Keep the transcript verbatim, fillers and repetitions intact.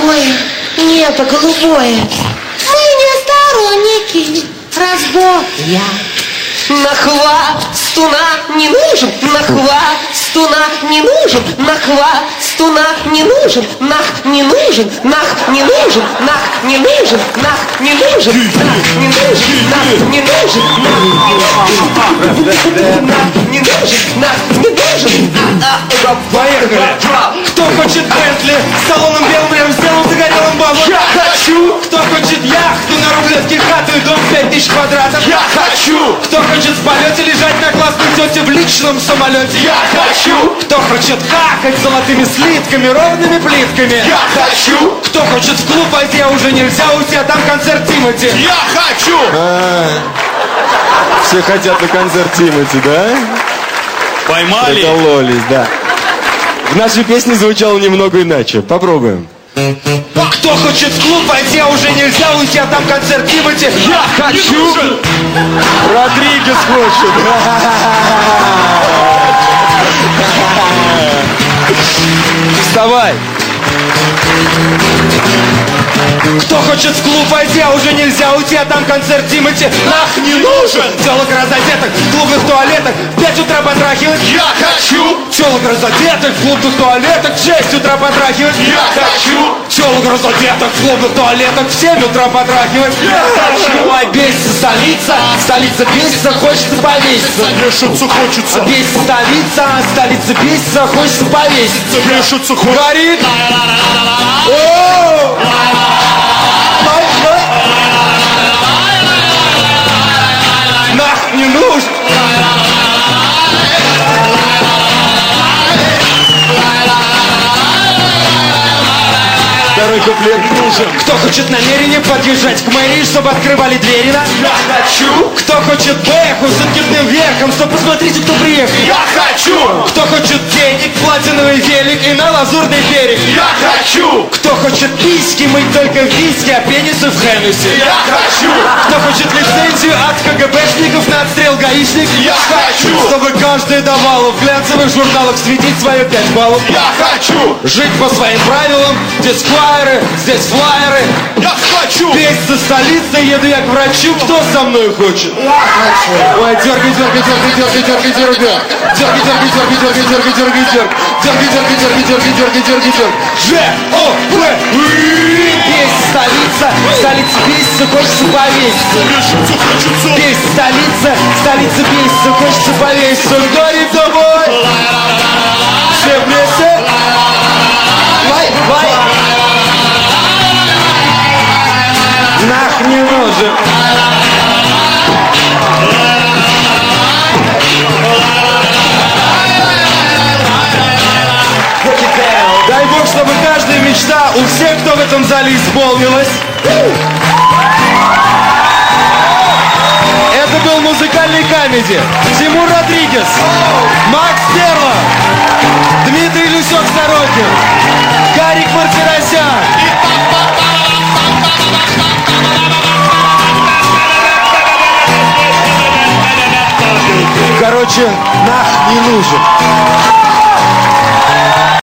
такое небо голубое. Мы не сторонники разбоя. Нахвастуна не нужен, нахвастуна не нужен, нахвастуна не нужен, нах не нужен, нах не нужен, нах не нужен, нах не нужен, нах не нужен, нах не нужен, нах не нужен, нах не нужен. Поехали! Кто хочет Бентли с салоном белым рядом сделан загорелым бабом? Я хочу! Кто хочет яхту на Рублевке, хату и дом пять тысяч квадратов? Я хочу! Кто хочет в полете лежать на классной тете в личном самолете? Я хочу! Кто хочет какать золотыми слитками, ровными плитками? Я хочу! Кто хочет в клуб войти, а уже нельзя уйти, а там концерт Тимати? Я хочу! А, все хотят на концерт Тимати, да? Поймали? Прикололись, да. В нашей песне звучало немного иначе. Попробуем. Кто хочет в клуб войти, а уже нельзя уйти, а там концерт Тимати? Я хочу! Родригес хочет. Вставай. Кто хочет в клуб войти, а уже нельзя уйти, а там концерт Тимати? Нах не нужен! Телок разодетых в клубных туалетах в пять утра потрахивать? Я хочу! Телок разодетых в клубных туалетах в шесть утра потрахивать? Я хочу! Телок разодетых в клубных туалетах в семь утра потрахивать? Я хочу! Ой, бесится столица, столица бесится, хочется повеситься. Вешаться хочется! Бесится столица, столица бесится, хочется повеситься. Вешаться хочется! Горит! О! Ой, ой. Нах не нужен! Второй куплет нужен. Кто хочет намерение подъезжать к мэрии, чтобы открывали двери на? Я хочу! Кто хочет бэху с откидным верхом, что посмотрите, кто приехал? Я хочу! Кто хочет денег, платиновый велик и на лазурный берег? Я хочу! Кто хочет письки, мыть только в виски, а пенисы в Хеннесси? Я хочу! Кто хочет лицензию от КГБшников на отстрел гаишников? Я хочу! Чтобы каждый давал в глянцевых журналах светить свое пять баллов? Я хочу! Жить по своим правилам, здесь флайеры, здесь флайеры. Я хочу! Весь за столицей еду я к врачу, кто со мной хочет? Я хочу. Ой, дергай, дергай, дергай, дергай, дергай, дергай. Дергай, дергай, дергай, дергай, дергай, дергай, дергай. Дергай, дергай, дергай, дергай, дергай, дергай, дергай. Ж, О, В, Весь столица, столица бесится, хочется повеситься. Вешаться хочется! Весь столица, столица бесится, хочется повеситься. Горит тобой. Все вместе. Лай, лай. Нах не нужен. Дай Бог, чтобы каждая мечта у всех, кто в этом зале, исполнилась. Это был музыкальный камеди. Тимур Родригес, Макс Перлов, Дмитрий Люсёк-Сорокин, Гарик Мартиросян. Короче, нах не нужен.